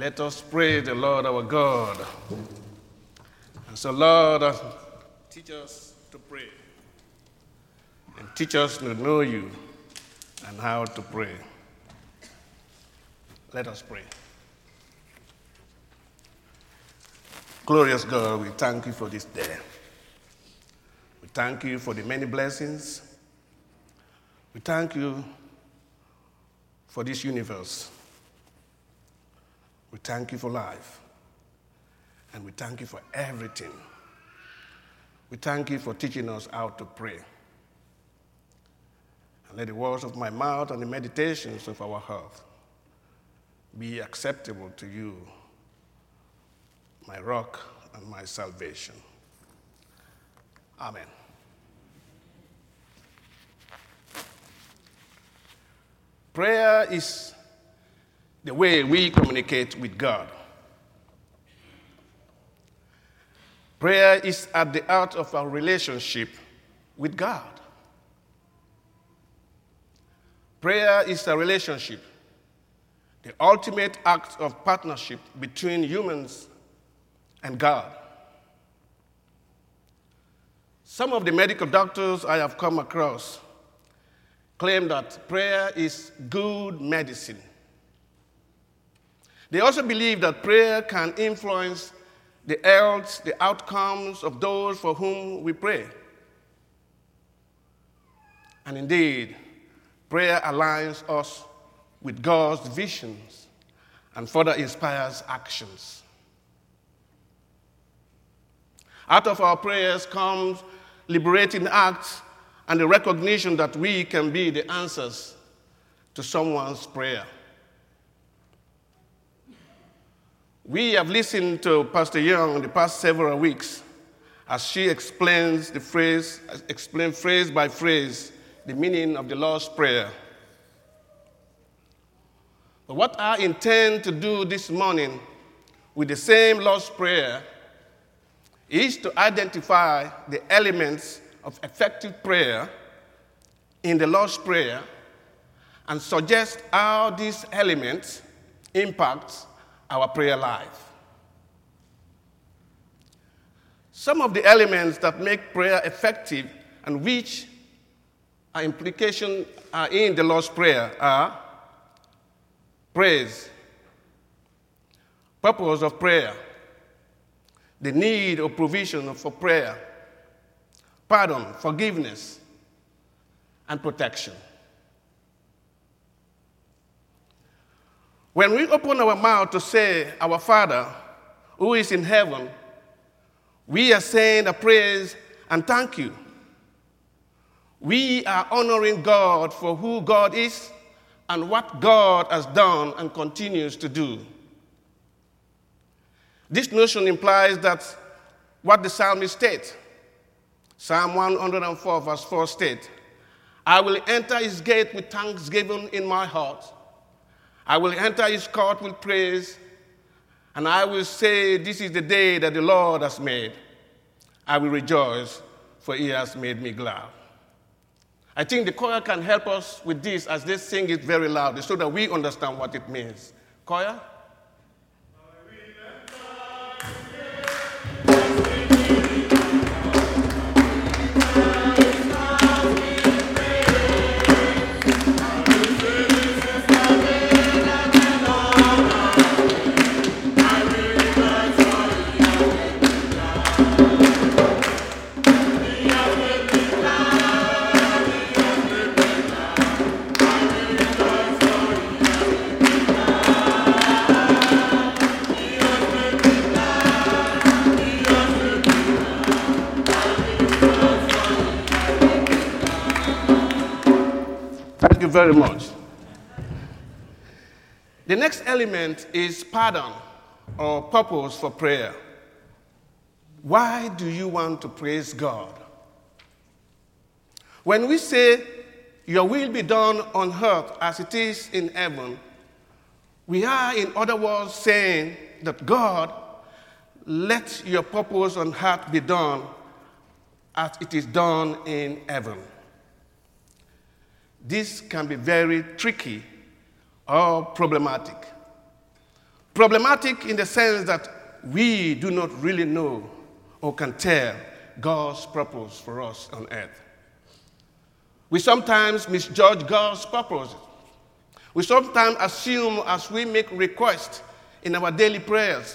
Let us praise the Lord our God. And so, Lord, teach us to pray and teach us to know you and how to pray. Let us pray. Glorious God, we thank you for this day. We thank you for the many blessings. We thank you for this universe. We thank you for life. And we thank you for everything. We thank you for teaching us how to pray. And let the words of my mouth and the meditations of our heart be acceptable to you, my rock and my salvation. Amen. Prayer is the way we communicate with God. Prayer is at the heart of our relationship with God. Prayer is a relationship, the ultimate act of partnership between humans and God. Some of the medical doctors I have come across claim that prayer is good medicine. They also believe that prayer can influence the health, the outcomes of those for whom we pray. And indeed, prayer aligns us with God's visions and further inspires actions. Out of our prayers comes liberating acts and the recognition that we can be the answers to someone's prayer. We have listened to Pastor Young in the past several weeks as she explains phrase by phrase the meaning of the Lord's Prayer. But what I intend to do this morning with the same Lord's Prayer is to identify the elements of effective prayer in the Lord's Prayer and suggest how these elements impact our prayer life. Some of the elements that make prayer effective and which are implications are in the Lord's Prayer are praise, purpose of prayer, the need or provision for prayer, pardon, forgiveness, and protection. When we open our mouth to say, "Our Father, who is in heaven," we are saying a praise and thank you. We are honoring God for who God is and what God has done and continues to do. This notion implies that what the psalmist states, Psalm 104, verse 4 states, "I will enter his gate with thanksgiving in my heart. I will enter his court with praise, and I will say, this is the day that the Lord has made. I will rejoice, for he has made me glad." I think the choir can help us with this as they sing it very loudly so that we understand what it means. Choir? Thank you very much. The next element is pardon or purpose for prayer. Why do you want to praise God? When we say, "Your will be done on earth as it is in heaven," we are, in other words, saying that God, let your purpose on earth be done as it is done in heaven. This can be very tricky or problematic. problematic in the sense that we do not really know or can tell God's purpose for us on earth. We sometimes misjudge God's purpose. We sometimes assume as we make requests in our daily prayers.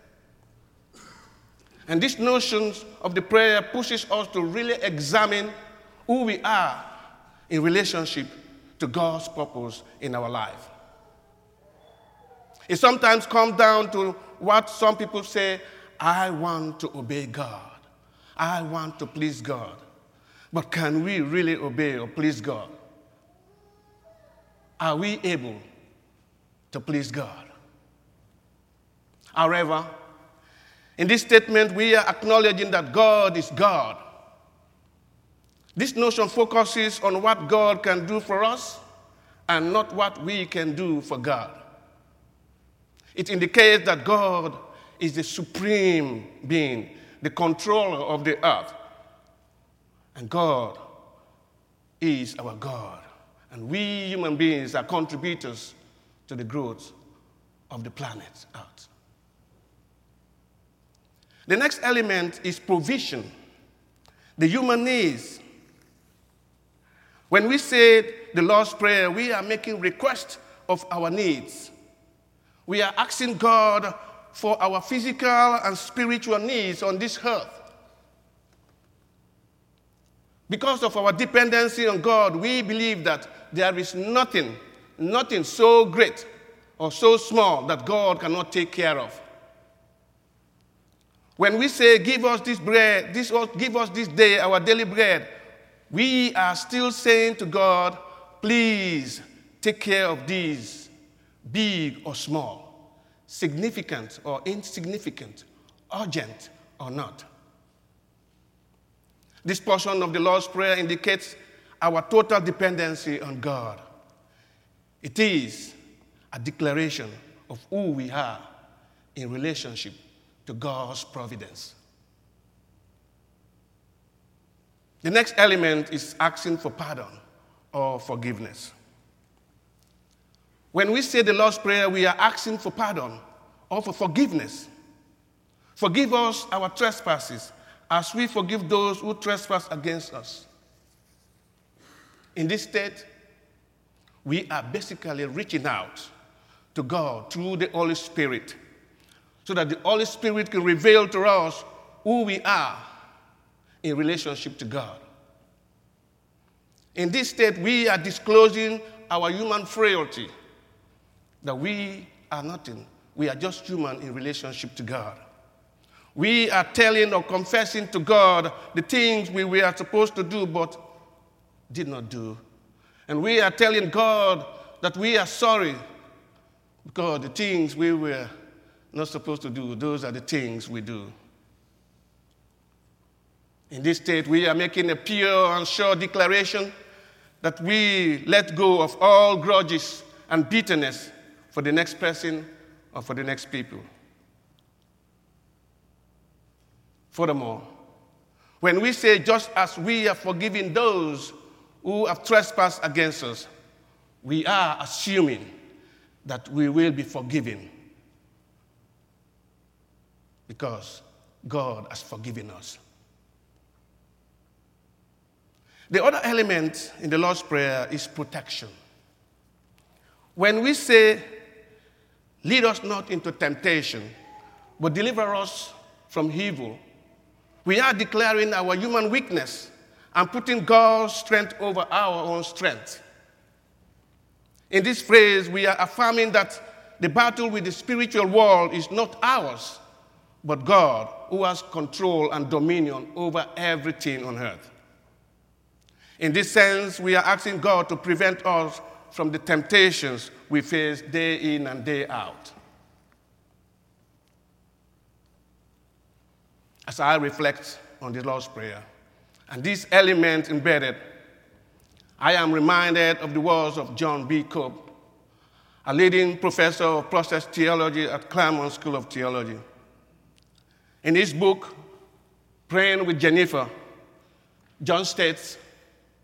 And this notion of the prayer pushes us to really examine who we are in relationship to God's purpose in our life. It sometimes comes down to what some people say, I want to obey God. I want to please God. But can we really obey or please God? Are we able to please God? However, in this statement, we are acknowledging that God is God. This notion focuses on what God can do for us and not what we can do for God. It indicates that God is the supreme being, the controller of the earth. And God is our God. And we human beings are contributors to the growth of the planet Earth. The next element is provision, the human needs. When we say the Lord's Prayer, we are making request of our needs. We are asking God for our physical and spiritual needs on this earth. Because of our dependency on God, we believe that there is nothing so great or so small that God cannot take care of. When we say, give us this bread, give us this day our daily bread, we are still saying to God, please take care of these, big or small, significant or insignificant, urgent or not. This portion of the Lord's Prayer indicates our total dependency on God. It is a declaration of who we are in relationship to God's providence. The next element is asking for pardon or forgiveness. When we say the Lord's Prayer, we are asking for pardon or for forgiveness. Forgive us our trespasses as we forgive those who trespass against us. In this state, we are basically reaching out to God through the Holy Spirit so that the Holy Spirit can reveal to us who we are in relationship to God. In this state, we are disclosing our human frailty, that we are nothing. We are just human in relationship to God. We are telling or confessing to God the things we were supposed to do but did not do. And we are telling God that we are sorry because the things we were not supposed to do, those are the things we do. In this state, we are making a pure and sure declaration that we let go of all grudges and bitterness for the next person or for the next people. Furthermore, when we say just as we are forgiving those who have trespassed against us, we are assuming that we will be forgiven because God has forgiven us. The other element in the Lord's Prayer is protection. When we say, lead us not into temptation, but deliver us from evil, we are declaring our human weakness and putting God's strength over our own strength. In this phrase, we are affirming that the battle with the spiritual world is not ours, but God, who has control and dominion over everything on earth. In this sense, we are asking God to prevent us from the temptations we face day in and day out. As I reflect on the Lord's Prayer and this element embedded, I am reminded of the words of John B. Cope, a leading professor of process theology at Claremont School of Theology. In his book, Praying with Jennifer, John states,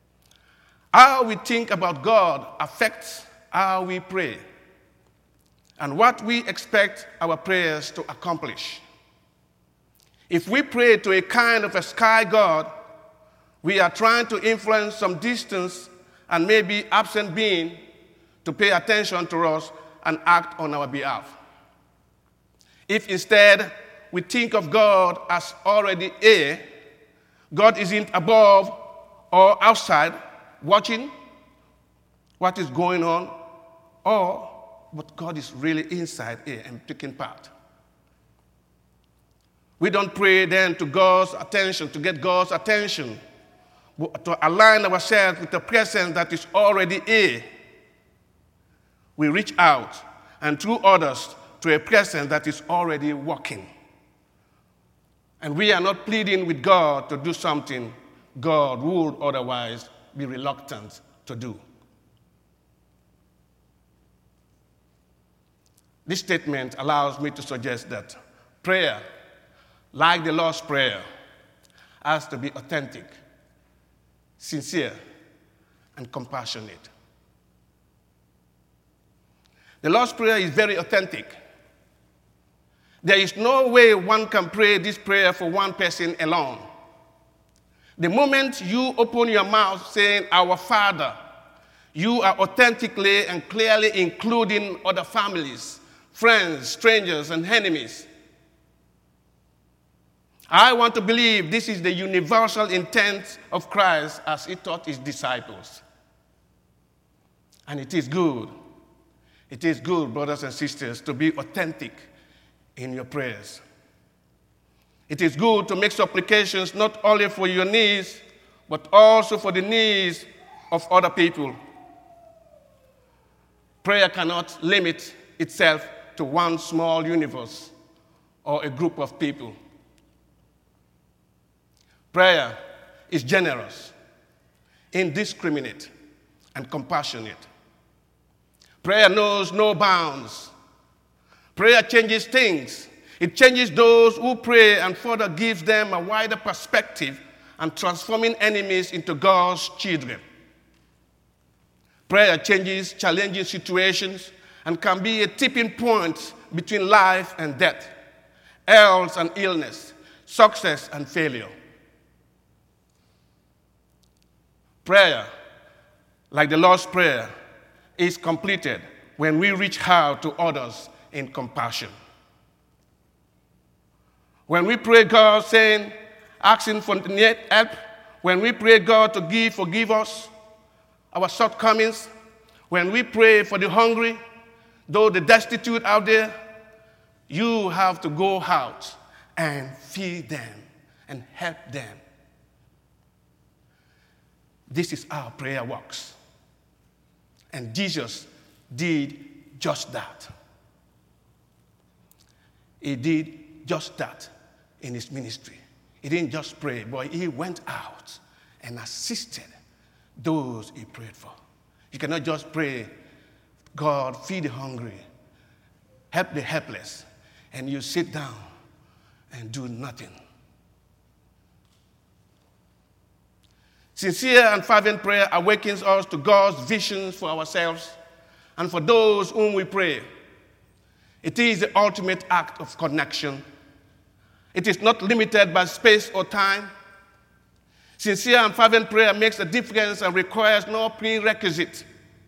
how we think about God affects how we pray. and what we expect our prayers to accomplish. If we pray to a kind of a sky god, we are trying to influence some distance and maybe absent being to pay attention to us and act on our behalf. If instead we think of God as already here, God isn't above or outside watching what is going on, but God is really inside here and taking part. We don't pray then to God's attention, to get God's attention, but to align ourselves with the presence that is already here. We reach out and through others to a presence that is already working. And we are not pleading with God to do something God would otherwise be reluctant to do. This statement allows me to suggest that prayer, like the Lord's Prayer, has to be authentic, sincere, and compassionate. The Lord's Prayer is very authentic. There is no way one can pray this prayer for one person alone. The moment you open your mouth saying, "Our Father," you are authentically and clearly including other families, friends, strangers, and enemies. I want to believe this is the universal intent of Christ as he taught his disciples. And it is good. It is good, brothers and sisters, to be authentic in your prayers. It is good to make supplications not only for your needs, but also for the needs of other people. Prayer cannot limit itself to one small universe or a group of people. Prayer is generous, indiscriminate, and compassionate. Prayer knows no bounds. Prayer changes things. It changes those who pray and further gives them a wider perspective and transforming enemies into God's children. Prayer changes challenging situations and can be a tipping point between life and death, health and illness, success and failure. Prayer, like the Lord's Prayer, is completed when we reach out to others in compassion. When we pray God saying, asking for help, when we pray God to forgive us our shortcomings, when we pray for the hungry, though the destitute out there, you have to go out and feed them and help them. This is how prayer works. And Jesus did just that. He did just that in his ministry. He didn't just pray, but he went out and assisted those he prayed for. You cannot just pray, God, feed the hungry, help the helpless, and you sit down and do nothing. Sincere and fervent prayer awakens us to God's visions for ourselves and for those whom we pray. It is the ultimate act of connection. It is not limited by space or time. Sincere and fervent prayer makes a difference and requires no prerequisite.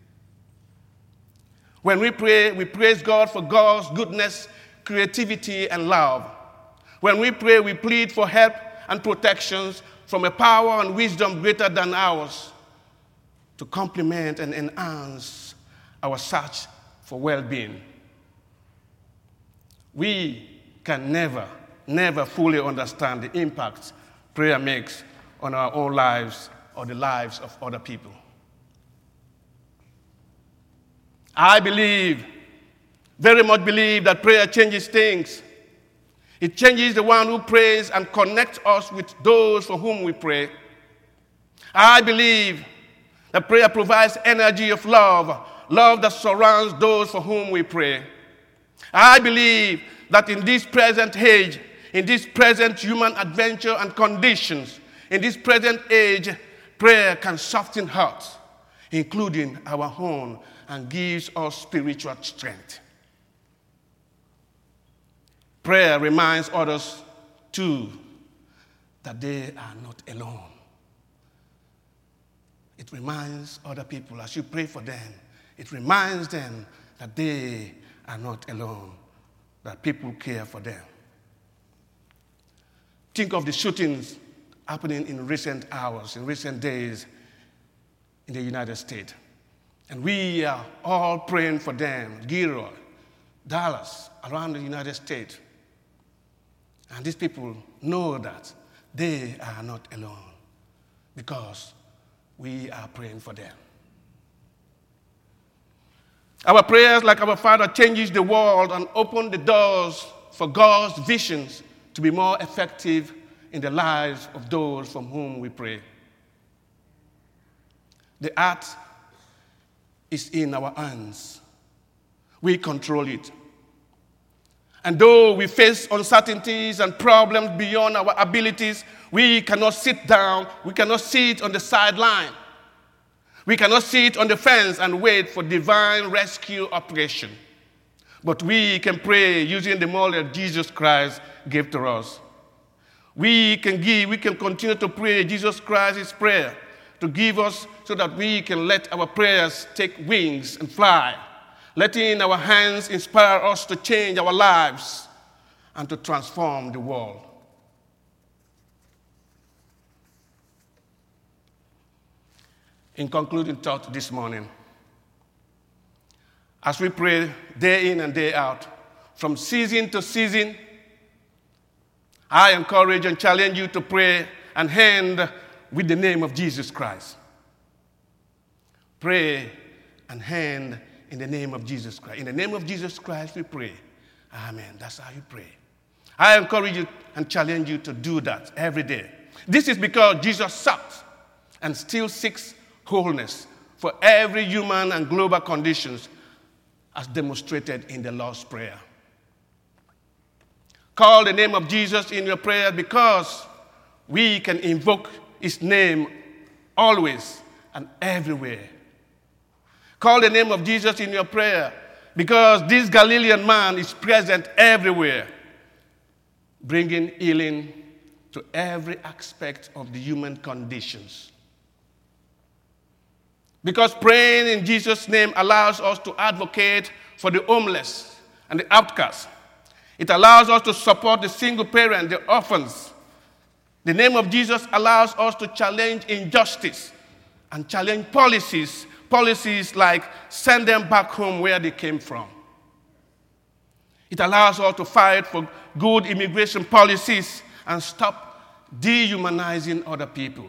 When we pray, we praise God for God's goodness, creativity, and love. When we pray, we plead for help and protections from a power and wisdom greater than ours to complement and enhance our search for well-being. We can never fully understand the impact prayer makes on our own lives or the lives of other people. I very much believe that prayer changes things. It changes the one who prays and connects us with those for whom we pray. I believe that prayer provides energy of love that surrounds those for whom we pray. I believe that in this present age, in this present human adventure and conditions, in this present age, prayer can soften hearts, including our own, and gives us spiritual strength. Prayer reminds others, too, that they are not alone. It reminds other people, as you pray for them, it reminds them that they are not alone, that people care for them. Think of the shootings happening in recent hours, in recent days in the United States. And we are all praying for them, Gilroy, Dallas, around the United States. And these people know that they are not alone because we are praying for them. Our prayers, like our Father, changes the world and open the doors for God's visions to be more effective in the lives of those from whom we pray. The earth is in our hands. We control it. And though we face uncertainties and problems beyond our abilities, we cannot sit down, we cannot sit on the sideline. We cannot sit on the fence and wait for divine rescue operation. But we can pray using the model Jesus Christ gave to us. We can continue to pray Jesus Christ's prayer to give us so that we can let our prayers take wings and fly, letting our hands inspire us to change our lives and to transform the world. In concluding thought this morning, as we pray day in and day out, from season to season, I encourage and challenge you to pray and hand with the name of Jesus Christ. Pray and hand in the name of Jesus Christ. In the name of Jesus Christ we pray. Amen. That's how you pray. I encourage you and challenge you to do that every day. This is because Jesus sought and still seeks wholeness for every human and global conditions as demonstrated in the Lord's Prayer. Call the name of Jesus in your prayer because we can invoke his name always and everywhere. Call the name of Jesus in your prayer because this Galilean man is present everywhere, bringing healing to every aspect of the human conditions. Because praying in Jesus' name allows us to advocate for the homeless and the outcast. It allows us to support the single parent, the orphans. The name of Jesus allows us to challenge injustice and challenge policies like send them back home where they came from. It allows us to fight for good immigration policies and stop dehumanizing other people.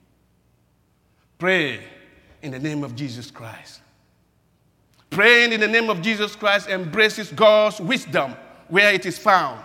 Pray in the name of Jesus Christ. Praying in the name of Jesus Christ embraces God's wisdom where it is found.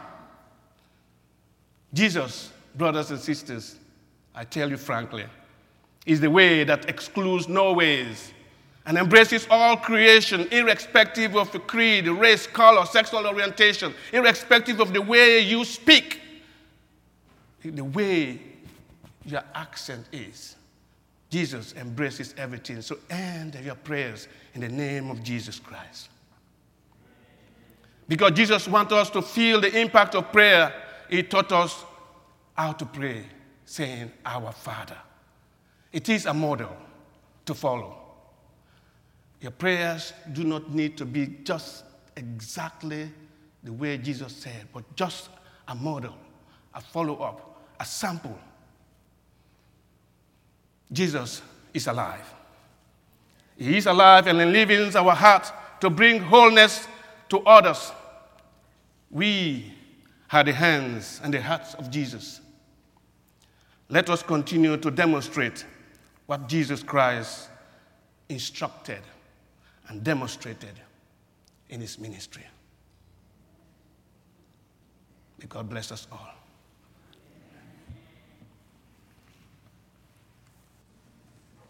Jesus, brothers and sisters, I tell you frankly, is the way that excludes no ways and embraces all creation, irrespective of the creed, race, color, sexual orientation, irrespective of the way you speak, the way your accent is. Jesus embraces everything. So end your prayers in the name of Jesus Christ. Because Jesus wants us to feel the impact of prayer, he taught us how to pray, saying, Our Father. It is a model to follow. Your prayers do not need to be just exactly the way Jesus said, but just a model, a follow-up, a sample. Jesus is alive. He is alive and lives in our heart to bring wholeness to others. We are the hands and the hearts of Jesus. Let us continue to demonstrate what Jesus Christ instructed and demonstrated in his ministry. May God bless us all.